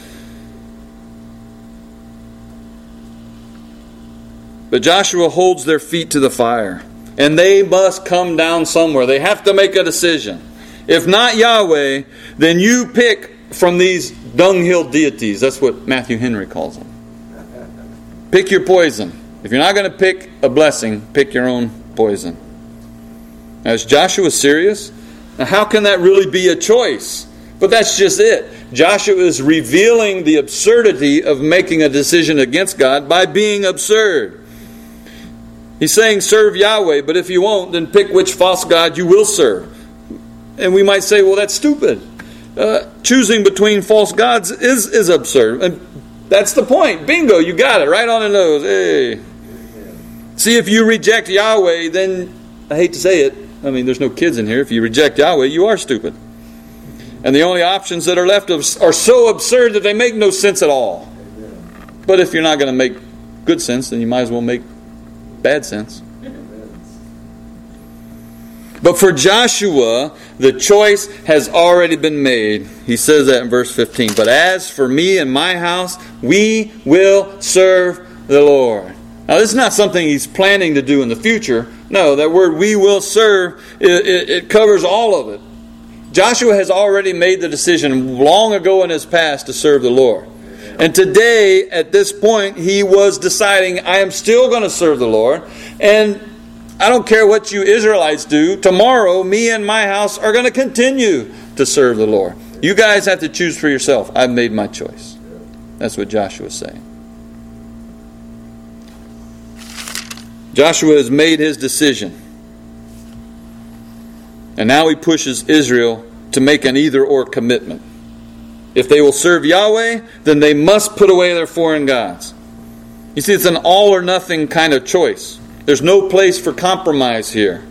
But Joshua holds their feet to the fire. And they must come down somewhere. They have to make a decision. If not Yahweh, then you pick from these dunghill deities. That's what Matthew Henry calls them. Pick your poison. If you're not going to pick a blessing, pick your own poison. Now, is Joshua serious? Now, how can that really be a choice? But that's just it. Joshua is revealing the absurdity of making a decision against God by being absurd. He's saying serve Yahweh, but if you won't, then pick which false god you will serve. And we might say, well, that's stupid. Uh, choosing between false gods is, is absurd. And that's the point. Bingo, you got it. Right on the nose. Hey. See, if you reject Yahweh, then, I hate to say it, I mean, there's no kids in here. If you reject Yahweh, you are stupid. And the only options that are left are so absurd that they make no sense at all. But if you're not going to make good sense, then you might as well make bad sense. But for Joshua, the choice has already been made. He says that in verse fifteen. But as for me and my house, we will serve the Lord. Now, this is not something he's planning to do in the future. No, that word we will serve, it, it, it covers all of it. Joshua has already made the decision long ago in his past to serve the Lord. And today, at this point, he was deciding, I am still going to serve the Lord. And I don't care what you Israelites do. Tomorrow, me and my house are going to continue to serve the Lord. You guys have to choose for yourself. I've made my choice. That's what Joshua is saying. Joshua has made his decision. And now he pushes Israel to make an either-or commitment. If they will serve Yahweh, then they must put away their foreign gods. You see, it's an all-or-nothing kind of choice. There's no place for compromise here.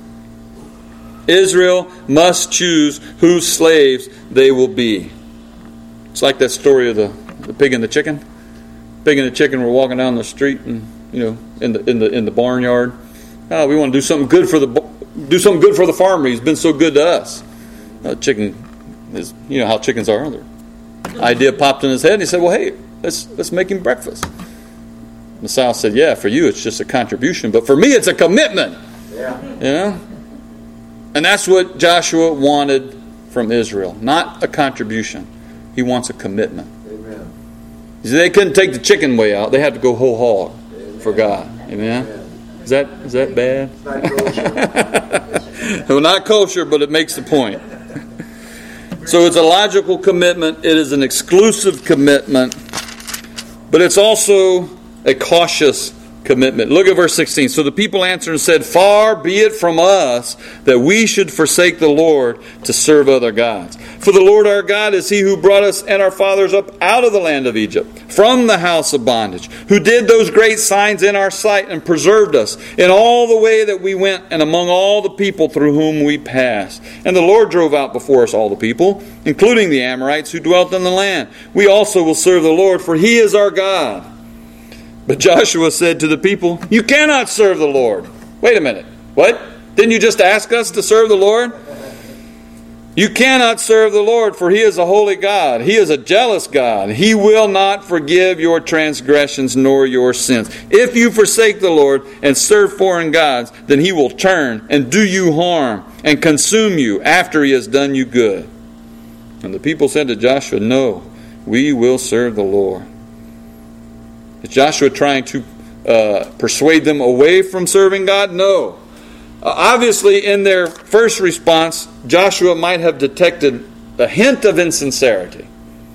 Israel must choose whose slaves they will be. It's like that story of the, the pig and the chicken. Pig and the chicken were walking down the street, and you know, in the in the in the barnyard. Oh, we want to do something good for the do something good for the farmer. He's been so good to us. Uh, chicken is, you know how chickens are. The idea popped in his head, and he said, "Well, hey, let's let's make him breakfast." The sow said, "Yeah, for you it's just a contribution, but for me it's a commitment." Yeah. You know? And that's what Joshua wanted from Israel. Not a contribution. He wants a commitment. Amen. See, they couldn't take the chicken way out. They had to go whole hog Amen. For God. Amen? Amen. Is that is that bad? It's not kosher. Well, not kosher, but it makes the point. So it's a logical commitment. It is an exclusive commitment. But it's also a cautious commitment. Look at verse sixteen. So the people answered and said, "Far be it from us that we should forsake the Lord to serve other gods. For the Lord our God is He who brought us and our fathers up out of the land of Egypt, from the house of bondage, who did those great signs in our sight and preserved us in all the way that we went and among all the people through whom we passed. And the Lord drove out before us all the people, including the Amorites who dwelt in the land. We also will serve the Lord, for He is our God." But Joshua said to the people, "You cannot serve the Lord." Wait a minute. What? Didn't you just ask us to serve the Lord? "You cannot serve the Lord, for He is a holy God. He is a jealous God. He will not forgive your transgressions nor your sins. If you forsake the Lord and serve foreign gods, then He will turn and do you harm and consume you after He has done you good." And the people said to Joshua, "No, we will serve the Lord." Is Joshua trying to uh, persuade them away from serving God? No. Uh, obviously, in their first response, Joshua might have detected a hint of insincerity.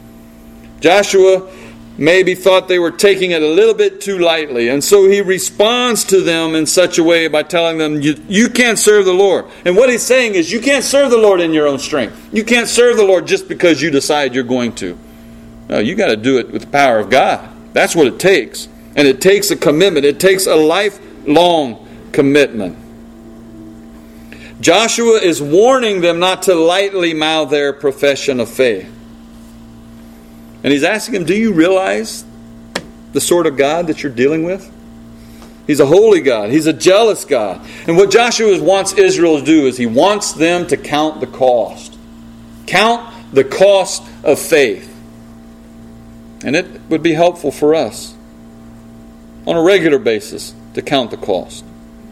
Joshua maybe thought they were taking it a little bit too lightly, and so he responds to them in such a way by telling them, you, you can't serve the Lord. And what he's saying is, you can't serve the Lord in your own strength. You can't serve the Lord just because you decide you're going to. No, you got to do it with the power of God. That's what it takes. And it takes a commitment. It takes a lifelong commitment. Joshua is warning them not to lightly mouth their profession of faith. And he's asking them, do you realize the sort of God that you're dealing with? He's a holy God. He's a jealous God. And what Joshua wants Israel to do is he wants them to count the cost. Count the cost of faith. And it would be helpful for us on a regular basis to count the cost.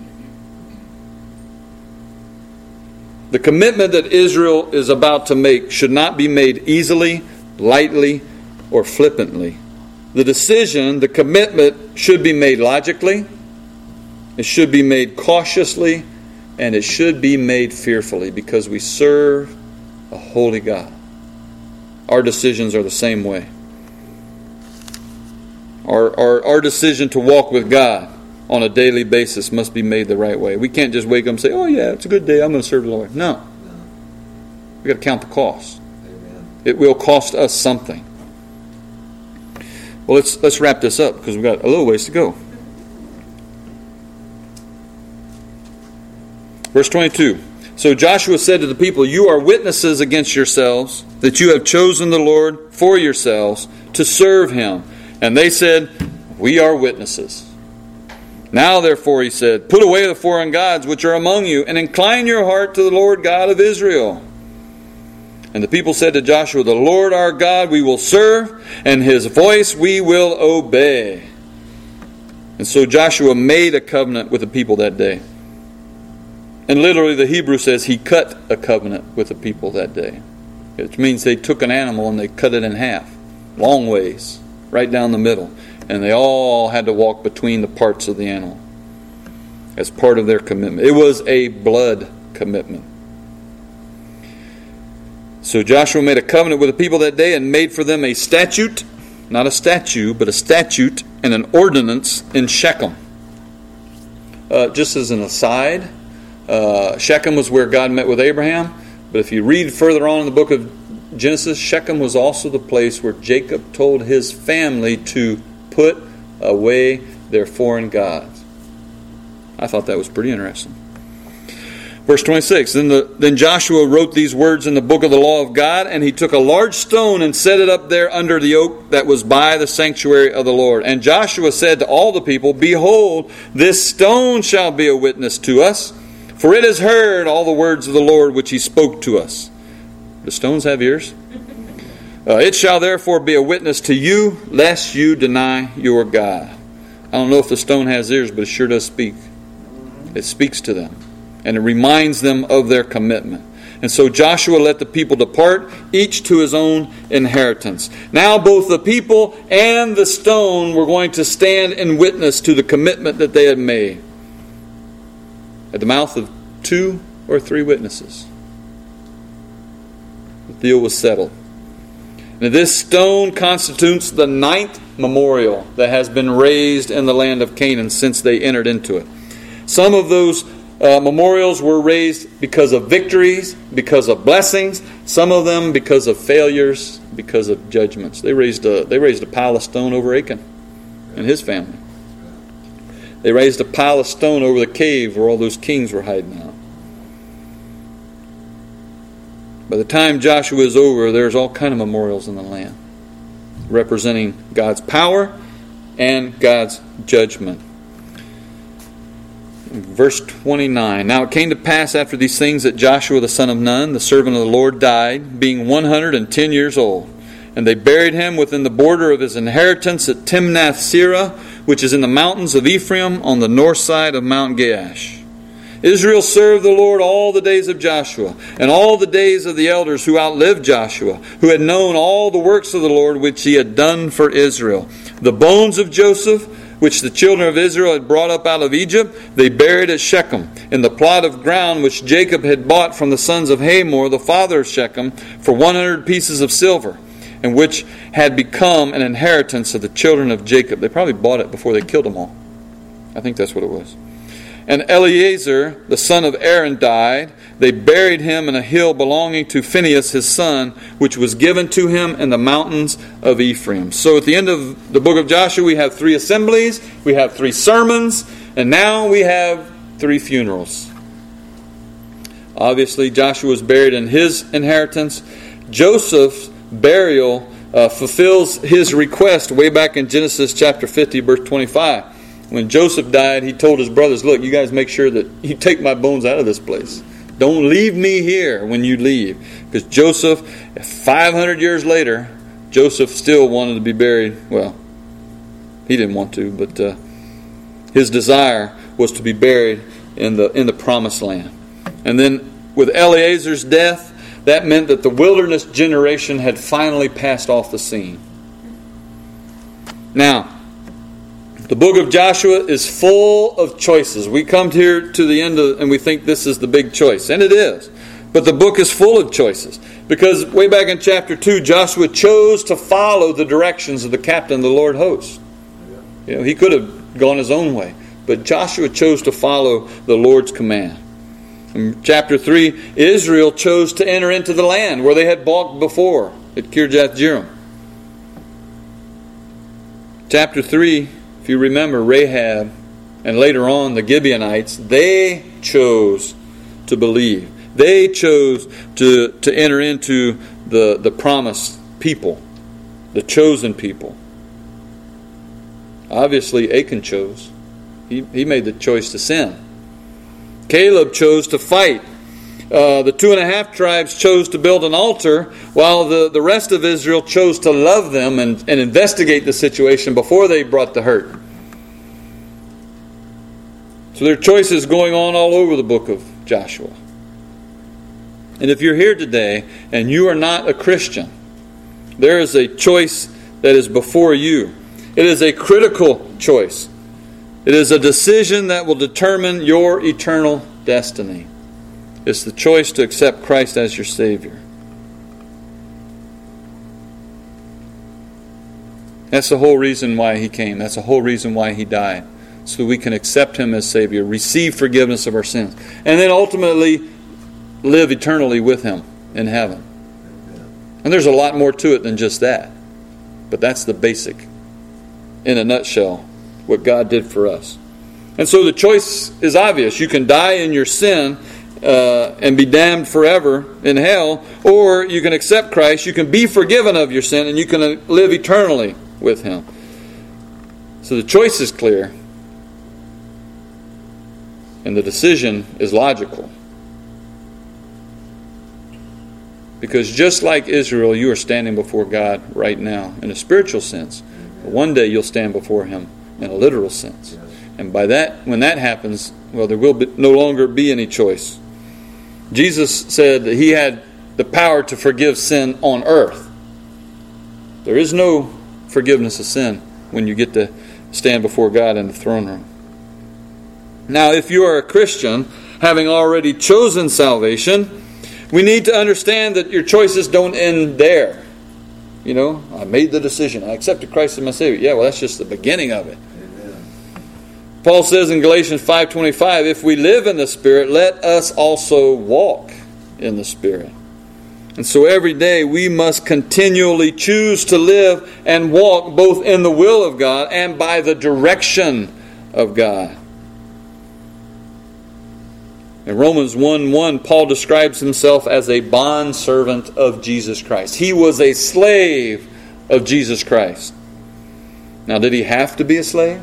The commitment that Israel is about to make should not be made easily, lightly, or flippantly. The decision, the commitment, should be made logically, it should be made cautiously, and it should be made fearfully, because we serve a holy God. Our decisions are the same way. Our, our, our decision to walk with God on a daily basis must be made the right way. We can't just wake up and say, oh yeah, it's a good day, I'm going to serve the Lord. No. We've got to count the cost. Amen. It will cost us something. Well, let's let's wrap this up because we've got a little ways to go. Verse twenty-two. So Joshua said to the people, you are witnesses against yourselves that you have chosen the Lord for yourselves to serve Him. And they said, we are witnesses. Now therefore, he said, put away the foreign gods which are among you, and incline your heart to the Lord God of Israel. And the people said to Joshua, the Lord our God we will serve, and His voice we will obey. And so Joshua made a covenant with the people that day. And literally the Hebrew says he cut a covenant with the people that day. Which means they took an animal and they cut it in half. Long ways. Right down the middle. And they all had to walk between the parts of the animal. As part of their commitment. It was a blood commitment. So Joshua made a covenant with the people that day and made for them a statute. Not a statue, but a statute and an ordinance in Shechem. Uh, just as an aside, Uh, Shechem was where God met with Abraham. But if you read further on in the book of Genesis, Shechem was also the place where Jacob told his family to put away their foreign gods. I thought that was pretty interesting. Verse twenty-six, then, the, then Joshua wrote these words in the book of the law of God, and he took a large stone and set it up there under the oak that was by the sanctuary of the Lord. And Joshua said to all the people, behold, this stone shall be a witness to us. For it has heard all the words of the Lord which He spoke to us. Do stones have ears? Uh, it shall therefore be a witness to you, lest you deny your God. I don't know if the stone has ears, but it sure does speak. It speaks to them. And it reminds them of their commitment. And so Joshua let the people depart, each to his own inheritance. Now both the people and the stone were going to stand in witness to the commitment that they had made. At the mouth of two or three witnesses, the deal was settled. Now this stone constitutes the ninth memorial that has been raised in the land of Canaan since they entered into it. Some of those uh, memorials were raised because of victories, because of blessings. Some of them because of failures, because of judgments. They raised a, they raised a pile of stone over Achan and his family. They raised a pile of stone over the cave where all those kings were hiding out. By the time Joshua is over, there's all kind of memorials in the land representing God's power and God's judgment. Verse twenty-nine. Now it came to pass after these things that Joshua the son of Nun, the servant of the Lord, died, being one hundred and ten years old. And they buried him within the border of his inheritance at Timnath-Serah, which is in the mountains of Ephraim on the north side of Mount Gaash. Israel served the Lord all the days of Joshua, and all the days of the elders who outlived Joshua, who had known all the works of the Lord which He had done for Israel. The bones of Joseph, which the children of Israel had brought up out of Egypt, they buried at Shechem, in the plot of ground which Jacob had bought from the sons of Hamor, the father of Shechem, for one hundred pieces of silver, and which had become an inheritance of the children of Jacob. They probably bought it before they killed them all. I think that's what it was. And Eleazar, the son of Aaron, died. They buried him in a hill belonging to Phinehas his son, which was given to him in the mountains of Ephraim. So at the end of the book of Joshua, we have three assemblies, we have three sermons, and now we have three funerals. Obviously, Joshua was buried in his inheritance. Joseph's burial uh, fulfills his request way back in Genesis chapter fifty, verse twenty-five. When Joseph died, he told his brothers, look, you guys make sure that you take my bones out of this place. Don't leave me here when you leave. Because Joseph, five hundred years later, Joseph still wanted to be buried. Well, he didn't want to, but uh, his desire was to be buried in the in the promised land. And then with Eleazar's death, that meant that the wilderness generation had finally passed off the scene. Now, the book of Joshua is full of choices. We come here to the end of, and we think this is the big choice. And it is. But the book is full of choices. Because way back in chapter two, Joshua chose to follow the directions of the captain of the Lord hosts. You know, he could have gone his own way. but Joshua chose to follow the Lord's command. In chapter three, Israel chose to enter into the land where they had balked before at Kirjath Jearim. Chapter three, if you remember, Rahab and later on the Gibeonites, they chose to believe. They chose to, to enter into the, the promised people, the chosen people. Obviously, Achan chose. He, he made the choice to sin. Caleb chose to fight. Uh, the two and a half tribes chose to build an altar, while the, the rest of Israel chose to love them and, and investigate the situation before they brought the hurt. So there are choices going on all over the book of Joshua. And if you're here today and you are not a Christian, there is a choice that is before you. It is a critical choice. It is a decision that will determine your eternal destiny. It's the choice to accept Christ as your Savior. That's the whole reason why He came. That's the whole reason why He died. So that we can accept Him as Savior, receive forgiveness of our sins, and then ultimately live eternally with Him in heaven. And there's a lot more to it than just that. But that's the basic, in a nutshell, what God did for us. And so the choice is obvious. You can die in your sin uh, and be damned forever in hell, or you can accept Christ, you can be forgiven of your sin, and you can live eternally with Him. So the choice is clear. And the decision is logical. Because just like Israel, you are standing before God right now in a spiritual sense. But one day you'll stand before Him in a literal sense. And by that, when that happens, well, there will be, no longer be any choice. Jesus said that He had the power to forgive sin on earth. There is no forgiveness of sin when you get to stand before God in the throne room. Now, if you are a Christian, having already chosen salvation, we need to understand that your choices don't end there. You know, I made the decision. I accepted Christ as my Savior. Yeah, well, that's just the beginning of it. Amen. Paul says in Galatians five twenty-five, if we live in the Spirit, let us also walk in the Spirit. And so every day we must continually choose to live and walk both in the will of God and by the direction of God. In Romans one one, Paul describes himself as a bondservant of Jesus Christ. He was a slave of Jesus Christ. Now, did he have to be a slave?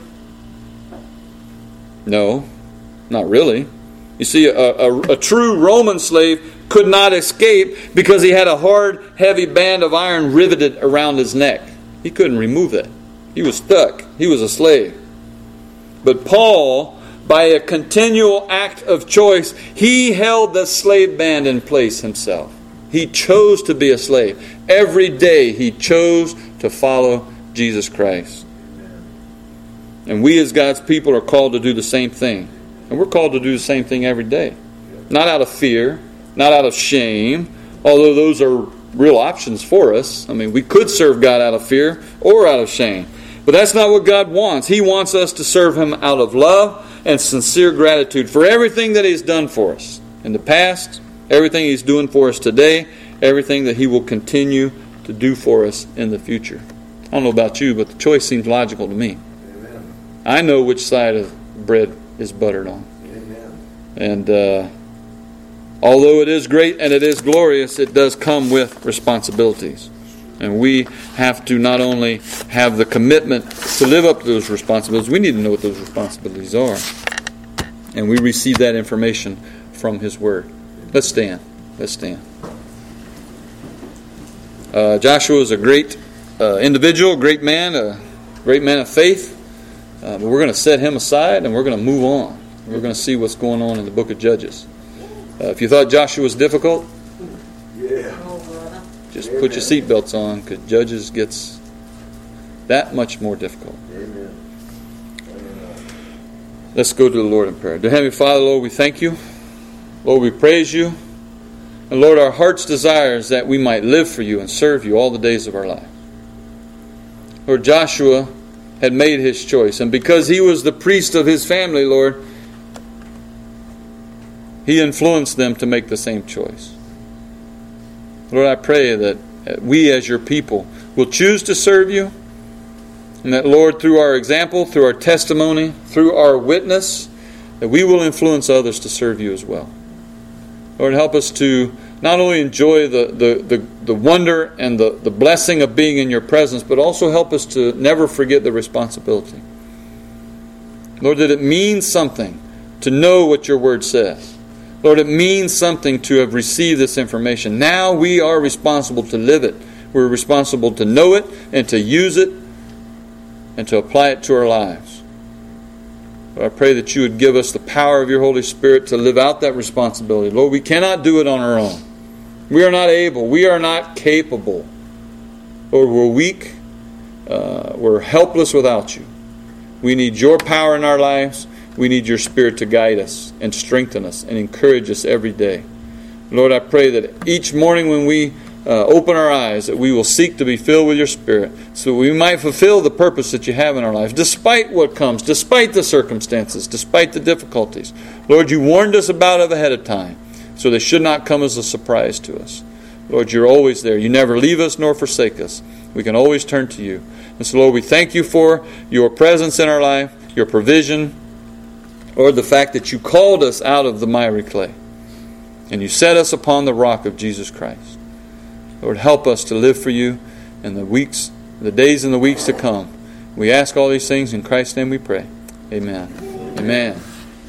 No, not really. You see, a, a, a true Roman slave could not escape because he had a hard, heavy band of iron riveted around his neck. He couldn't remove that. He was stuck. He was a slave. But Paul, by a continual act of choice, he held the slave band in place himself. He chose to be a slave. Every day he chose to follow Jesus Christ. And we as God's people are called to do the same thing. And we're called to do the same thing every day. Not out of fear, not out of shame, although those are real options for us. I mean, we could serve God out of fear or out of shame. But that's not what God wants. He wants us to serve Him out of love and sincere gratitude for everything that He's done for us in the past, everything He's doing for us today, everything that He will continue to do for us in the future. I don't know about you, but the choice seems logical to me. Amen. I know which side of bread is buttered on. Amen. And uh, although it is great and it is glorious, it does come with responsibilities. And we have to not only have the commitment to live up to those responsibilities, we need to know what those responsibilities are. And we receive that information from His Word. Let's stand. Let's stand. Uh, Joshua is a great uh, individual, great man, a great man of faith. Uh, but we're going to set him aside and we're going to move on. We're going to see what's going on in the book of Judges. Uh, if you thought Joshua was difficult, yeah. Just Amen. Put your seatbelts on, because Judges gets that much more difficult. Amen. Let's go to the Lord in prayer. Dear Heavenly Father, Lord, we thank You. Lord, we praise You. And Lord, our heart's desire is that we might live for You and serve You all the days of our life. Lord, Joshua had made his choice. And because he was the priest of his family, Lord, he influenced them to make the same choice. Lord, I pray that we as your people will choose to serve you, and that, Lord, through our example, through our testimony, through our witness, that we will influence others to serve you as well. Lord, help us to not only enjoy the, the, the, the wonder and the, the blessing of being in your presence, but also help us to never forget the responsibility. Lord, that it means something to know what your word says. Lord, it means something to have received this information. Now we are responsible to live it. We're responsible to know it and to use it and to apply it to our lives. Lord, I pray that you would give us the power of your Holy Spirit to live out that responsibility. Lord, we cannot do it on our own. We are not able. We are not capable. Lord, we're weak. Uh, we're helpless without you. We need your power in our lives. We need your Spirit to guide us and strengthen us and encourage us every day. Lord, I pray that each morning when we uh, open our eyes, that we will seek to be filled with your Spirit so we might fulfill the purpose that you have in our lives, despite what comes, despite the circumstances, despite the difficulties. Lord, you warned us about it ahead of time, so they should not come as a surprise to us. Lord, you're always there. You never leave us nor forsake us. We can always turn to you. And so, Lord, we thank you for your presence in our life, your provision, or the fact that you called us out of the miry clay and you set us upon the rock of Jesus Christ. Lord, help us to live for you in the weeks, the days and the weeks to come. We ask all these things in Christ's name we pray. Amen. Amen.